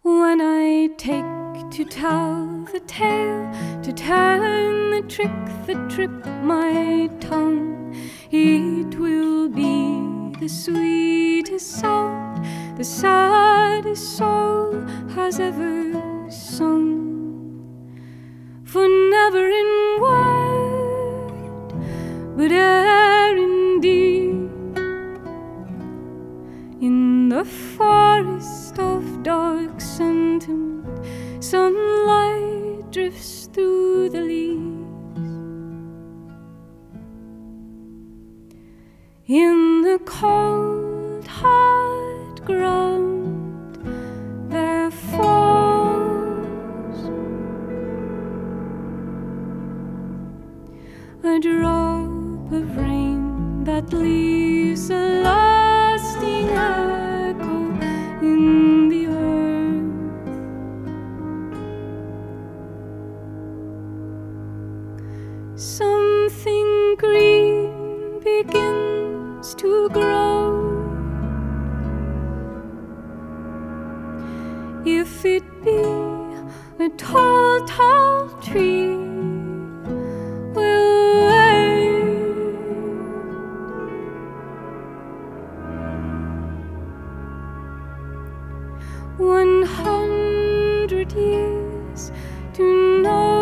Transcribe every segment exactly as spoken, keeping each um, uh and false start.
When I take to tell the tale, to turn the trick that tripped my tongue, it will be the sweetest song the saddest soul has ever sung. For never in word, but e'er in deed, in the forest of dark sentiment, sunlight drifts through the leaves. In the cold, hard ground there falls a drop of rain that leaves a lasting echo in the earth. Something green begins to grow. If it be a tall, tall tree, we'll wait. One hundred years to know.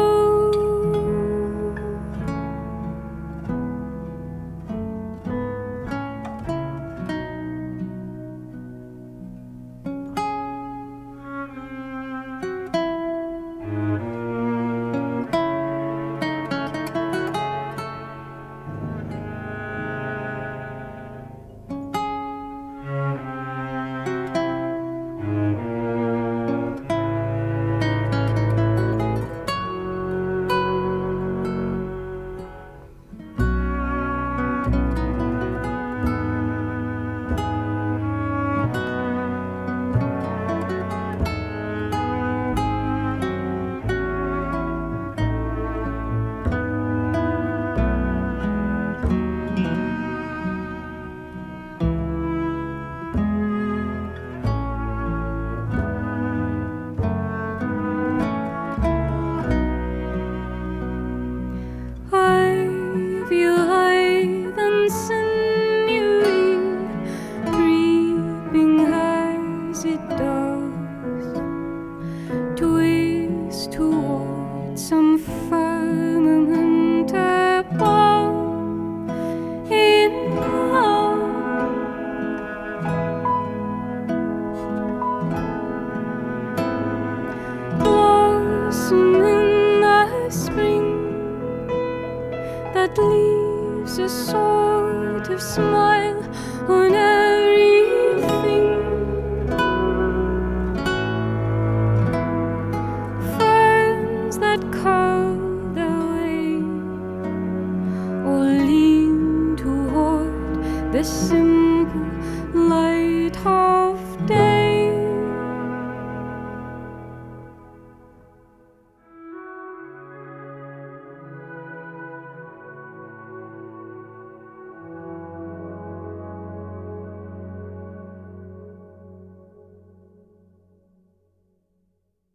Some firmament above, in love, blossom in the spring that leaves a sort of smile on everything. That curl their way or lean toward the simple light of day.